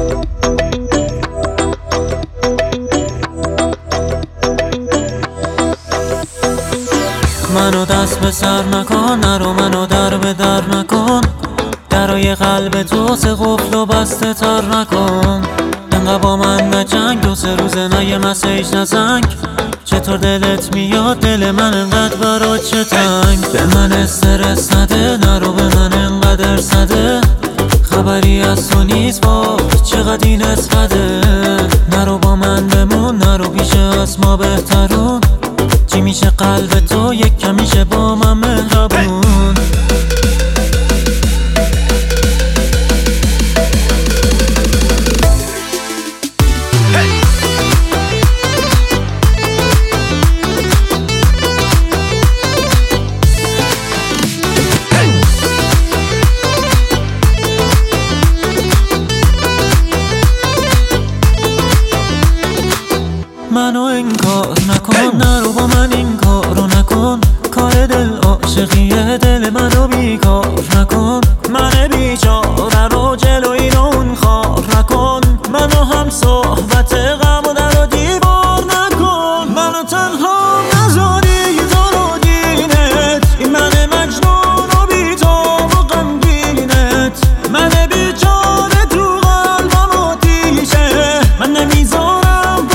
منو دست به سر نکن، نرو منو در به در نکن، درای قلب تو سه قفل و بسته تر نکن. انقدر با من نجنگ، 2-3 روزه نه یه مسیج نزنگ. چطور دلت میاد دل من انقدر برات چه تنگ؟ به من استرس نده، نرو به من انقدر صده. خبری از تو نیست با چقدر این اسقده. نرو با من بمون، نرو پیش از ما بهترون. چی میشه قلب تو یک کمیشه با من مهربون. منو انکار نکن، نرو با من این کارو نکن. کار دل عاشقیه، دل منو بیکار نکن. من بیچاره رو جلوی اون خار نکن. منو هم صحبت غم و در و دیوار نکن. منو تنها نذاری تو رو دینت، این من مجنون و بی‌تاب و غمگینت. من بیچاره تو قلبم آتیشه، من نمیذارم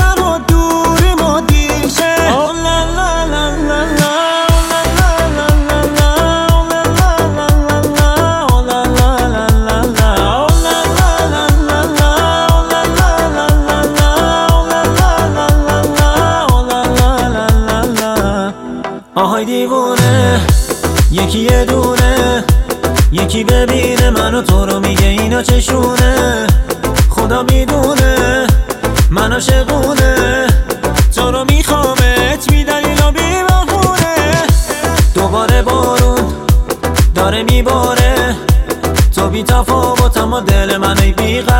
آهای دیوونه. یکی یه دونه، یکی ببینه منو تو رو میگه اینا چشونه. خدا میدونه من عاشقونه، تو رو میخوامت بی دلیل و بی بهونه. دوباره بارون داره میباره، تو بی تفاوت اما دل من ای بی